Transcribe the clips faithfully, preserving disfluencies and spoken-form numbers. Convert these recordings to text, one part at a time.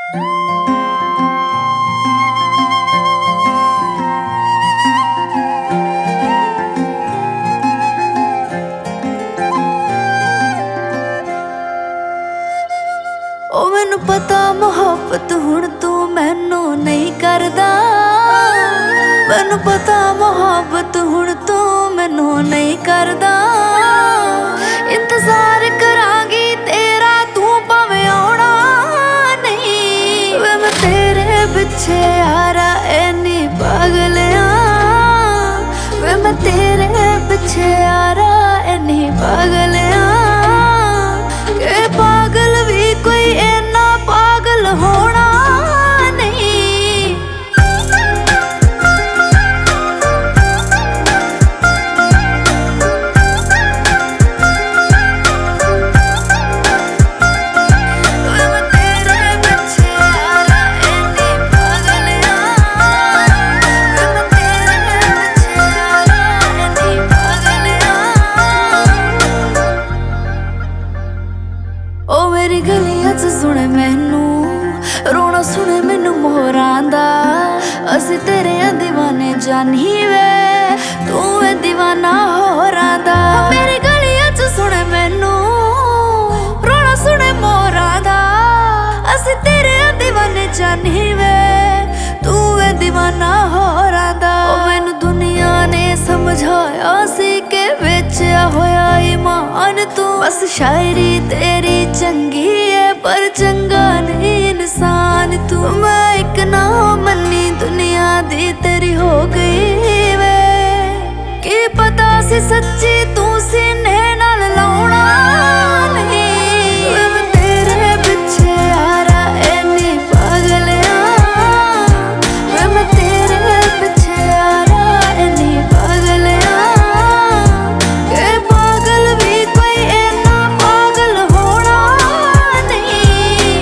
ओ मैनू पता मुहब्बत हुण तू मैनू नहीं करदा, मैनू पता मुहब्बत हुण तू मैनू नहीं करदा। इंतजार करांगी तेरा तू भावें आउणा नहीं, वे मैं तेरे पिछे यारा इन्नी पागल आं, वे मैं तेरे पिछे यारा इन्नी पागल आं के पागल भी कोई इन्ना पागल होना नहीं। वे मैं तेरे पिछे यारा इन्नी पागल आं, वे मैं तेरे पिछे यारा इन्नी पागल आं। ओ मेरी गलियां च सुने मैनू रोना, सुने मैनू मोहरां दा, असी तेरे दीवाने जानी वे तू है दीवाना होरां दा। मेरी गलियां च सुने मैनू रोना, सुने मोहरां दा, असी तेरे दीवाने जानी वे तू है दीवाना होरां दा। ओ मैनू दुनिया ने समझाया सी के बेचया होया ईमान तू, बस शायरी तेरी चंगी है पर चंगा नहीं इंसान तू। मैं एक ना मन्नी दुनिया दी तेरी हो गई वे, की पता सी सच्ची तू सीने नाल लाउणा नहीं। वे मैं तेरे पिछे यारा इन्नी पागल आं, वे मैं तेरे पिछे यारा इन्नी पागल आं के पागल भी कोई इन्ना पागल होना नहीं।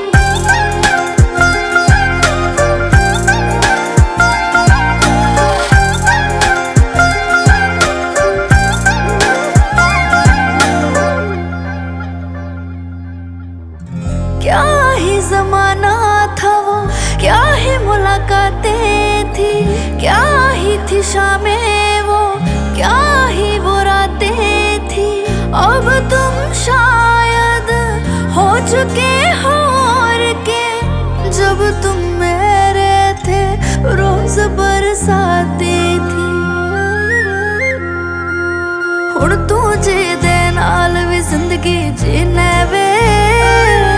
क्या ही जमाना था वो, क्या ही मुलाकातें थी, क्या ही थी शामें वो, क्या ही वो रातें थी। अब तुम शायद हो चुके हो और के, जब तुम मेरे थे रोज बरसाते थी। हुण तू जी दे नाल भी जिंदगी जीने वे,